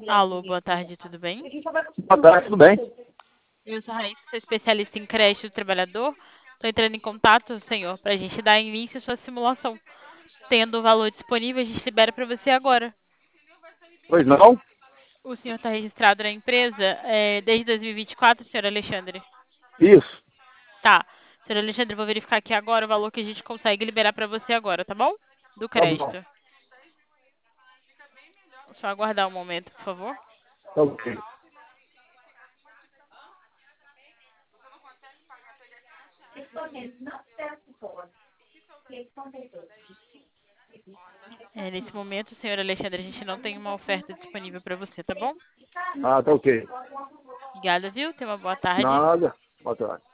Alô, boa tarde, tudo bem? Boa tarde, tudo bem? Eu sou a Raíssa, sou especialista em creche do trabalhador. Estou entrando em contato, senhor, para a gente dar início à sua simulação. Tendo o valor disponível, a gente libera para você agora. Pois não? O senhor está registrado na empresa desde 2024, senhor Alexandre? Isso, Tá. Senhor Alexandre, eu vou verificar aqui agora o valor que a gente consegue liberar para você agora, tá bom? Do tá bom. crédito. Só aguardar um momento, por favor. Tá ok. Nesse momento, senhor Alexandre, a gente não tem uma oferta disponível para você, tá bom? Ah, tá ok. Obrigada, viu? Tenha uma boa tarde. Nada. Boa tarde.